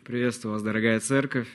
Приветствую вас, дорогая церковь.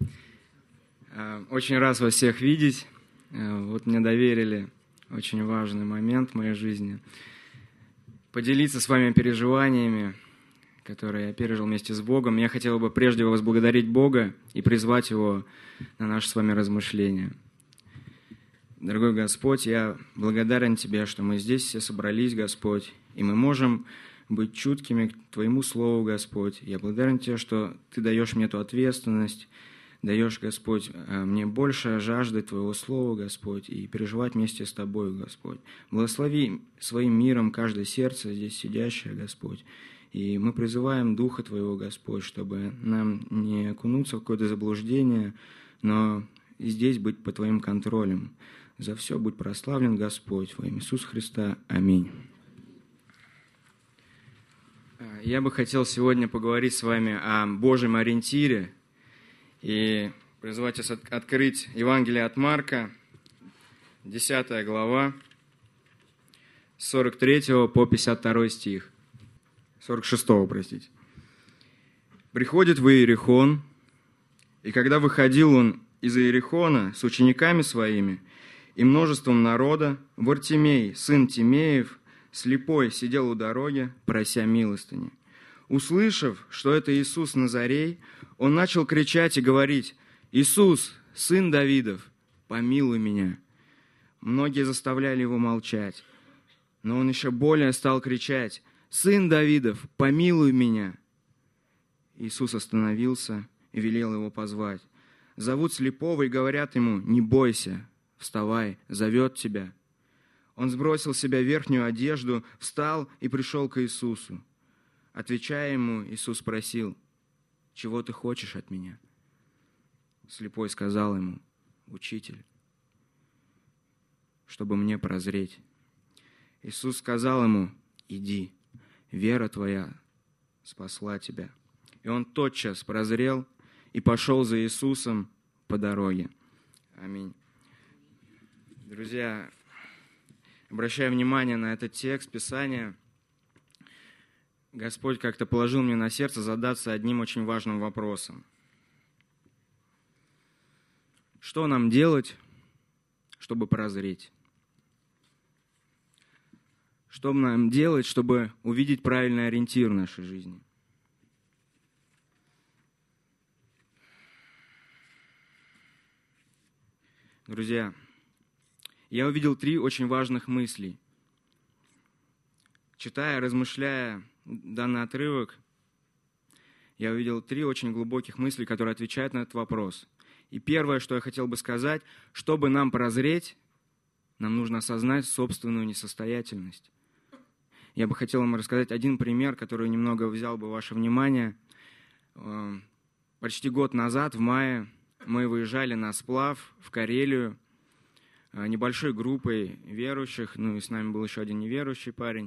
Очень рад вас всех видеть. Вот мне доверили очень важный момент в моей жизни. Поделиться с вами переживаниями, которые я пережил вместе с Богом. Я хотел бы прежде возблагодарить Бога и призвать Его на наши с вами размышления. Дорогой Господь, я благодарен Тебе, что мы здесь все собрались, Господь, и мы можем быть чуткими к Твоему Слову, Господь. Я благодарен Тебе, что Ты даешь мне эту ответственность, даешь, Господь, мне больше жажды Твоего Слова, Господь, и переживать вместе с Тобой, Господь. Благослови своим миром каждое сердце здесь сидящее, Господь. И мы призываем Духа Твоего, Господь, чтобы нам не окунуться в какое-то заблуждение, но и здесь быть под Твоим контролем. За все будь прославлен, Господь, во имя Иисуса Христа. Аминь. Я бы хотел сегодня поговорить с вами о Божьем ориентире и призвать вас открыть Евангелие от Марка, 10 глава, с 43 по 52 стих. 46, простите. «Приходит в Иерихон, и когда выходил он из Иерихона с учениками своими и множеством народа, Вартимей, сын Тимеев, слепой, сидел у дороги, прося милостыни. Услышав, что это Иисус Назарей, он начал кричать и говорить: «Иисус, сын Давидов, помилуй меня». Многие заставляли его молчать, но он еще более стал кричать: «Сын Давидов, помилуй меня». Иисус остановился и велел его позвать. Зовут слепого и говорят ему: «Не бойся, вставай, зовет тебя». Он сбросил с себя верхнюю одежду, встал и пришел к Иисусу. Отвечая ему, Иисус спросил: «Чего ты хочешь от меня?» Слепой сказал ему: «Учитель, чтобы мне прозреть». Иисус сказал ему: «Иди, вера твоя спасла тебя». И он тотчас прозрел и пошел за Иисусом по дороге. Аминь. Друзья, обращая внимание на этот текст Писания, Господь как-то положил мне на сердце задаться одним очень важным вопросом. Что нам делать, чтобы прозреть? Что нам делать, чтобы увидеть правильный ориентир в нашей жизни? Друзья, я увидел 3 очень важных мысли. Читая, размышляя данный отрывок, я увидел 3 очень глубоких мысли, которые отвечают на этот вопрос. И первое, что я хотел бы сказать: чтобы нам прозреть, нам нужно осознать собственную несостоятельность. Я бы хотел вам рассказать один пример, который немного взял бы ваше внимание. Почти год назад, в мае, мы выезжали на сплав в Карелию небольшой группой верующих, и с нами был еще один неверующий парень.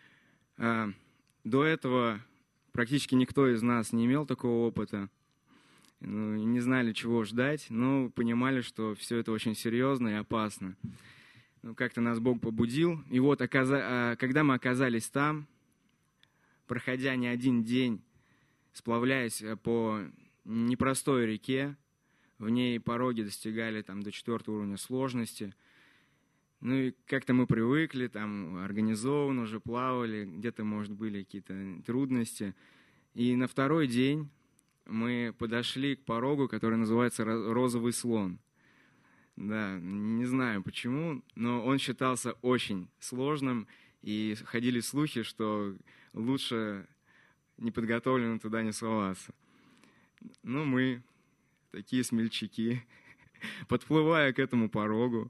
До этого практически никто из нас не имел такого опыта, не знали, чего ждать, но понимали, что все это очень серьезно и опасно. Как-то нас Бог побудил, и вот, когда мы оказались там, проходя не один день, сплавляясь по непростой реке, в ней пороги достигали до 4 уровня сложности. И как-то мы привыкли, организованно уже плавали, где-то, может, были какие-то трудности. И на 2-й день мы подошли к порогу, который называется «Розовый слон». Да, не знаю почему, но он считался очень сложным, и ходили слухи, что лучше неподготовленным туда не соваться. Но мы, такие смельчаки, подплывая к этому порогу,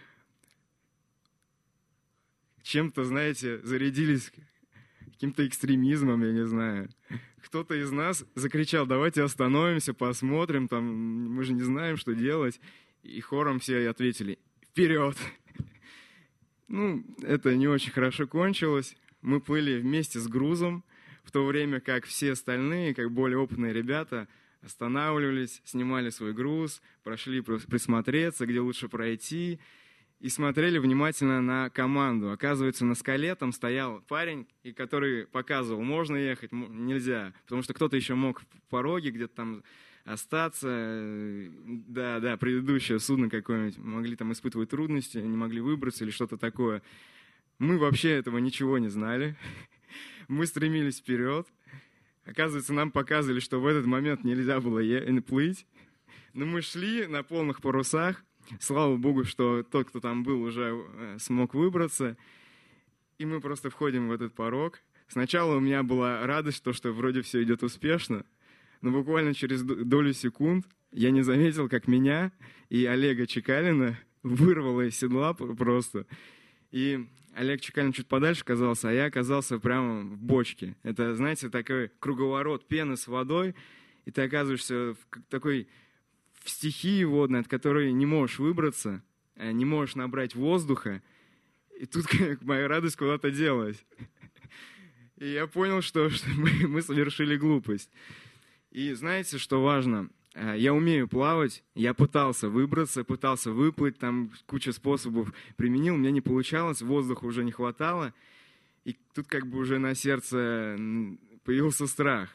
чем-то, знаете, зарядились каким-то экстремизмом, я не знаю. Кто-то из нас закричал: «Давайте остановимся, посмотрим, мы же не знаем, что делать». И хором все ответили: «Вперед!» Это не очень хорошо кончилось. Мы плыли вместе с грузом, в то время как все остальные, как более опытные ребята, останавливались, снимали свой груз, прошли присмотреться, где лучше пройти. и смотрели внимательно на команду. Оказывается, на скале там стоял парень, и который показывал, можно ехать, нельзя. Потому что кто-то еще мог в пороге где-то там остаться. Да, предыдущее судно какое-нибудь. Могли там испытывать трудности, не могли выбраться или что-то такое. Мы вообще этого ничего не знали. Мы стремились вперед. Оказывается, нам показывали, что в этот момент нельзя было плыть. Но мы шли на полных парусах. Слава Богу, что тот, кто там был, уже смог выбраться. И мы просто входим в этот порог. Сначала у меня была радость, что вроде все идет успешно. Но буквально через долю секунд я не заметил, как меня и Олега Чекалина вырвало из седла просто. И Олег Чекалин чуть подальше оказался, а я оказался прямо в бочке. Это, знаете, такой круговорот пены с водой, и ты оказываешься в такой в стихии водной, от которой не можешь выбраться, не можешь набрать воздуха, и тут моя радость куда-то делась. И я понял, что мы совершили глупость. И знаете, что важно? Я умею плавать, я пытался выбраться, пытался выплыть, там куча способов применил, у меня не получалось, воздуха уже не хватало, и тут как бы уже на сердце появился страх.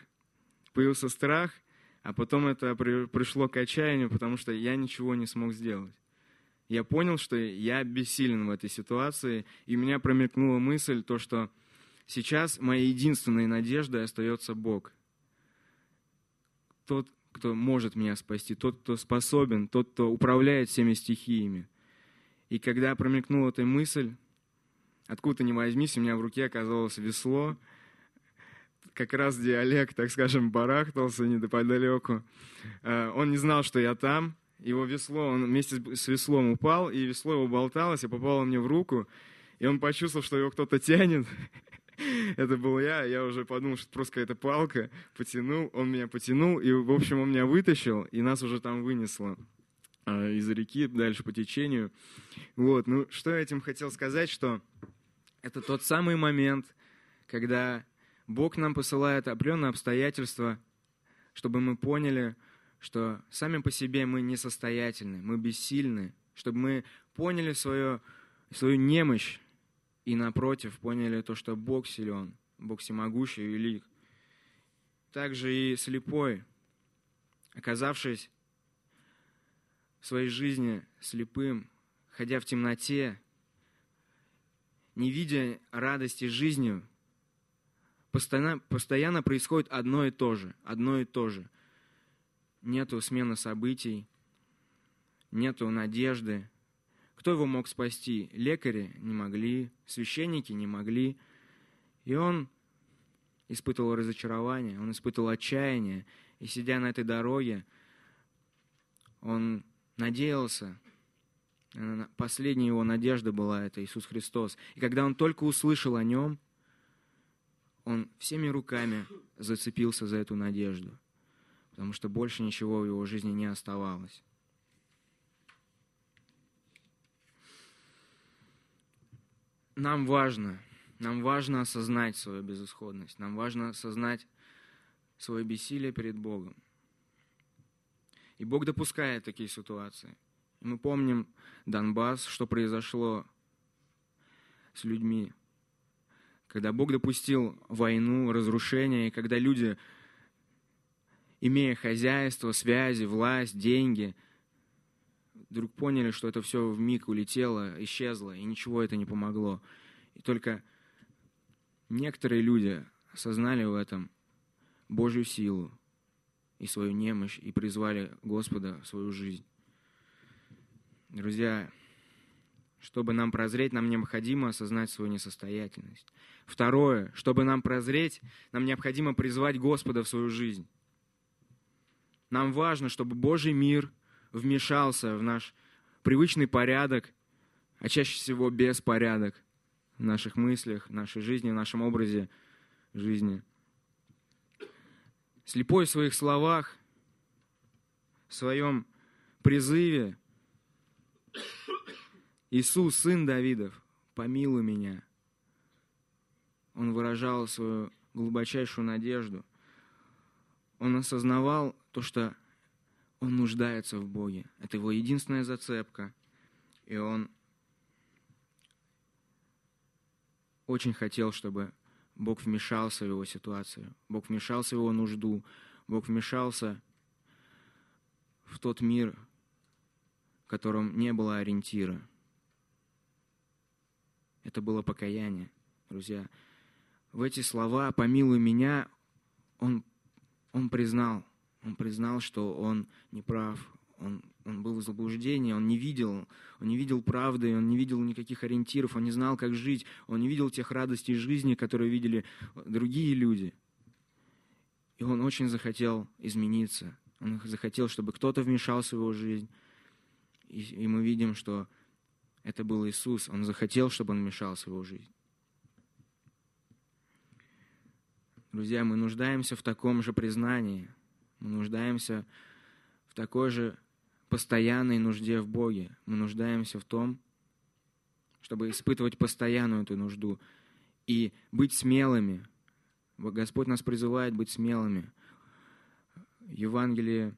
А потом это пришло к отчаянию, потому что я ничего не смог сделать. Я понял, что я бессилен в этой ситуации, и у меня промелькнула мысль, то, что сейчас моей единственной надеждой остается Бог. Тот, кто может меня спасти, тот, кто способен, тот, кто управляет всеми стихиями. И когда промелькнула эта мысль, откуда ни возьмись, у меня в руке оказалось весло, как раз где Олег, так скажем, барахтался неподалеку. Он не знал, что я там. Его весло, он вместе с веслом упал, и весло его болталось, и попало мне в руку. И он почувствовал, что его кто-то тянет. Это был я уже подумал, что это просто какая-то палка. Потянул, он меня потянул, и, в общем, он меня вытащил, и нас уже там вынесло из реки дальше по течению. Вот, что я этим хотел сказать, что это тот самый момент, когда Бог нам посылает определенные обстоятельства, чтобы мы поняли, что сами по себе мы несостоятельны, мы бессильны, чтобы мы поняли свою немощь и, напротив, поняли то, что Бог силен, Бог всемогущий и велик. Также и слепой, оказавшись в своей жизни слепым, ходя в темноте, не видя радости жизнью, постоянно происходит одно и то же. Нету смены событий, нету надежды. Кто его мог спасти? Лекари не могли, священники не могли. И он испытывал разочарование, он испытывал отчаяние. И сидя на этой дороге, он надеялся. Последняя его надежда была это Иисус Христос. И когда он только услышал о нем, он всеми руками зацепился за эту надежду, потому что больше ничего в его жизни не оставалось. Нам важно осознать свою безысходность, нам важно осознать свое бессилие перед Богом. И Бог допускает такие ситуации. И мы помним Донбасс, что произошло с людьми, когда Бог допустил войну, разрушение, и когда люди, имея хозяйство, связи, власть, деньги, вдруг поняли, что это все вмиг улетело, исчезло, и ничего это не помогло. И только некоторые люди осознали в этом Божью силу и свою немощь, и призвали Господа в свою жизнь. Друзья, чтобы нам прозреть, нам необходимо осознать свою несостоятельность. Второе, чтобы нам прозреть, нам необходимо призвать Господа в свою жизнь. Нам важно, чтобы Божий мир вмешался в наш привычный порядок, а чаще всего беспорядок в наших мыслях, в нашей жизни, в нашем образе жизни. Слепой в своих словах, в своем призыве: «Иисус, Сын Давидов, помилуй меня». Он выражал свою глубочайшую надежду. Он осознавал то, что он нуждается в Боге. Это его единственная зацепка. И он очень хотел, чтобы Бог вмешался в его ситуацию, Бог вмешался в его нужду, Бог вмешался в тот мир, в котором не было ориентира. Это было покаяние, друзья. В эти слова «помилуй меня» он признал, что он не прав, он был в заблуждении, он не видел правды, он не видел никаких ориентиров, он не знал, как жить, он не видел тех радостей жизни, которые видели другие люди. И он очень захотел измениться, он захотел, чтобы кто-то вмешался в его жизнь. И мы видим, что это был Иисус, он захотел, чтобы он вмешался в его жизнь. Друзья, мы нуждаемся в таком же признании, мы нуждаемся в такой же постоянной нужде в Боге. Мы нуждаемся в том, чтобы испытывать постоянную эту нужду и быть смелыми. Господь нас призывает быть смелыми. В Евангелии,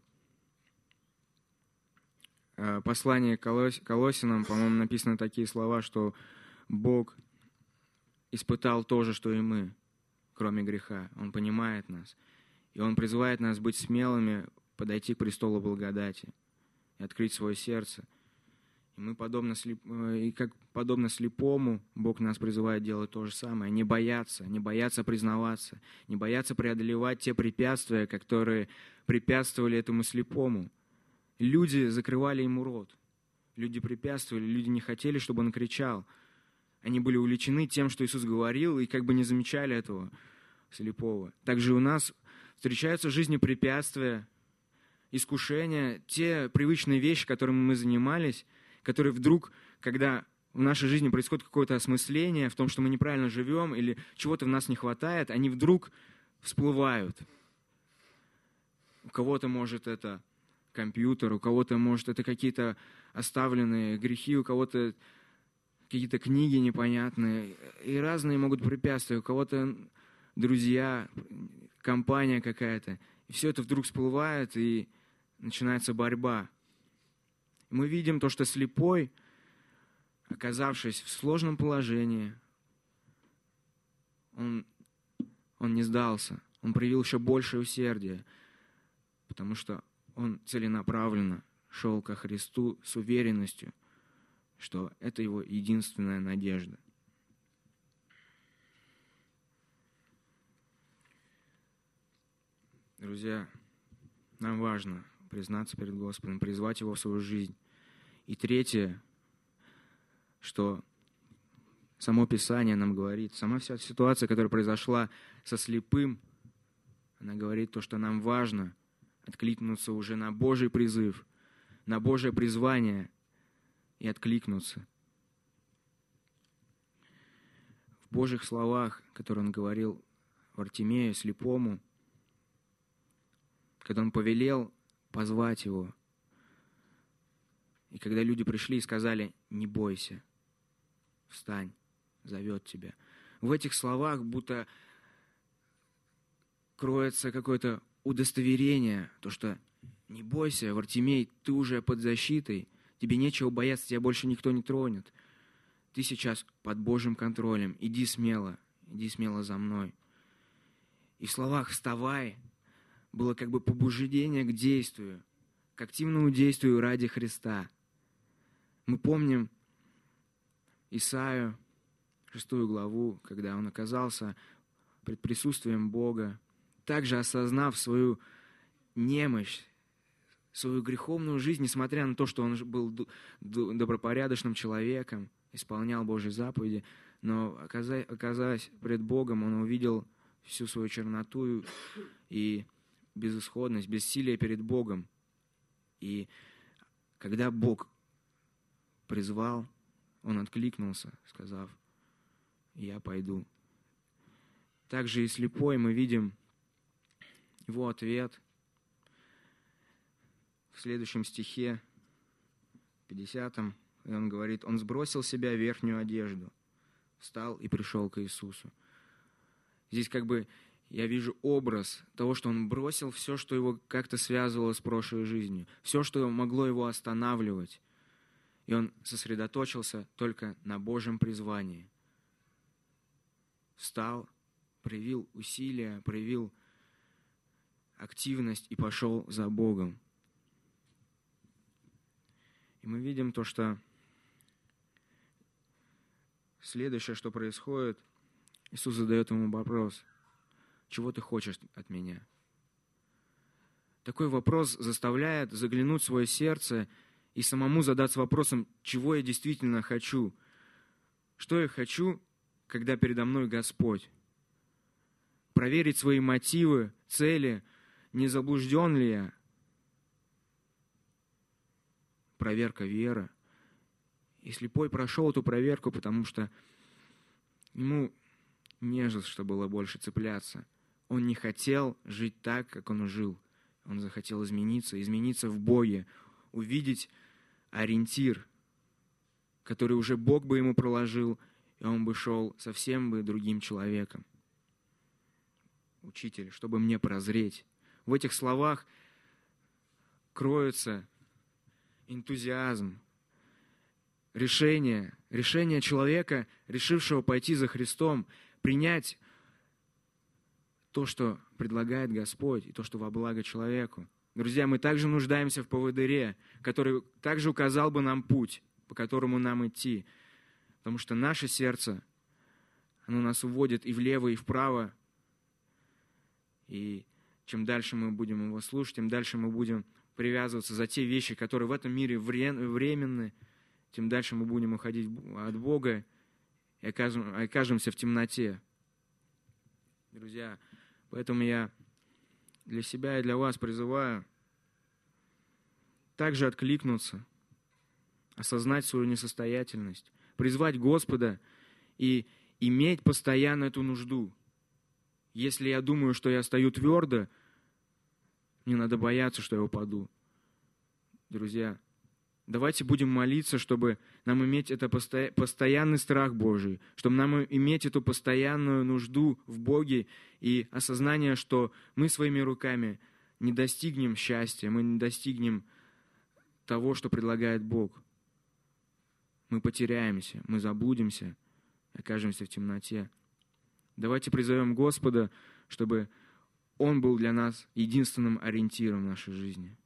послание к Колоссянам, по-моему, написаны такие слова, что Бог испытал то же, что и мы, кроме греха. Он понимает нас. И Он призывает нас быть смелыми, подойти к престолу благодати и открыть свое сердце. И мы, подобно слепому, Бог нас призывает делать то же самое. Не бояться признаваться, не бояться преодолевать те препятствия, которые препятствовали этому слепому. Люди закрывали ему рот. Люди препятствовали, люди не хотели, чтобы он кричал. Они были увлечены тем, что Иисус говорил, и как бы не замечали этого слепого. Также у нас встречаются в жизни препятствия, искушения, те привычные вещи, которыми мы занимались, которые вдруг, когда в нашей жизни происходит какое-то осмысление в том, что мы неправильно живем или чего-то в нас не хватает, они вдруг всплывают. У кого-то, может, это компьютер, у кого-то, может, это какие-то оставленные грехи, у кого-то какие-то книги непонятные. И разные могут препятствия. У кого-то друзья, компания какая-то. И все это вдруг всплывает, и начинается борьба. Мы видим то, что слепой, оказавшись в сложном положении, он не сдался. Он проявил еще большее усердие, потому что он целенаправленно шел ко Христу с уверенностью, что это его единственная надежда. Друзья, нам важно признаться перед Господом, призвать Его в свою жизнь. И третье, что само Писание нам говорит, сама вся ситуация, которая произошла со слепым, она говорит то, что нам важно откликнуться уже на Божий призыв, на Божие призвание и откликнуться. В Божьих словах, которые Он говорил Вартимею, слепому, когда Он повелел позвать его, и когда люди пришли и сказали: «Не бойся, встань, зовет тебя». В этих словах будто кроется какое-то удостоверение, то, что не бойся, Вартимей, ты уже под защитой, тебе нечего бояться, тебя больше никто не тронет. Ты сейчас под Божьим контролем, иди смело за мной. И в словах «вставай» было как бы побуждение к действию, к активному действию ради Христа. Мы помним Исаию, 6 главу, когда он оказался пред присутствием Бога, также осознав свою немощь, свою греховную жизнь, несмотря на то, что он был добропорядочным человеком, исполнял Божьи заповеди, но, оказавшись пред Богом, он увидел всю свою черноту и безысходность, бессилие перед Богом. И когда Бог призвал, он откликнулся, сказав: «Я пойду». Также и слепой мы видим его ответ в следующем стихе, 50-м, и он говорит: «Он сбросил с себя верхнюю одежду, встал и пришел к Иисусу». Здесь как бы я вижу образ того, что он бросил все, что его как-то связывало с прошлой жизнью, все, что могло его останавливать. И он сосредоточился только на Божьем призвании. встал, проявил усилия, проявил активность и пошел за Богом. И мы видим то, что следующее, что происходит, Иисус задает ему вопрос: «Чего ты хочешь от меня?» Такой вопрос заставляет заглянуть в свое сердце и самому задаться вопросом, чего я действительно хочу. Что я хочу, когда передо мной Господь? Проверить свои мотивы, цели, не заблужден ли я? Проверка веры. И слепой прошел эту проверку, потому что ему не за что было больше цепляться. Он не хотел жить так, как он жил. Он захотел измениться в Боге, увидеть ориентир, который уже Бог бы ему проложил, и он бы шел совсем бы другим человеком. Учитель, чтобы мне прозреть. В этих словах кроется энтузиазм, решение человека, решившего пойти за Христом, принять то, что предлагает Господь, и то, что во благо человеку. Друзья, мы также нуждаемся в поводыре, который также указал бы нам путь, по которому нам идти. Потому что наше сердце, оно нас уводит и влево, и вправо. И чем дальше мы будем его слушать, тем дальше мы будем привязываться за те вещи, которые в этом мире временны, тем дальше мы будем уходить от Бога и окажемся в темноте. Друзья, поэтому я для себя и для вас призываю также откликнуться, осознать свою несостоятельность, призвать Господа и иметь постоянно эту нужду. Если я думаю, что я стою твердо, мне надо бояться, что я упаду. Друзья, давайте будем молиться, чтобы нам иметь это постоянный страх Божий, чтобы нам иметь эту постоянную нужду в Боге и осознание, что мы своими руками не достигнем счастья, мы не достигнем того, что предлагает Бог. Мы потеряемся, мы заблудимся, окажемся в темноте. Давайте призовем Господа, чтобы Он был для нас единственным ориентиром в нашей жизни.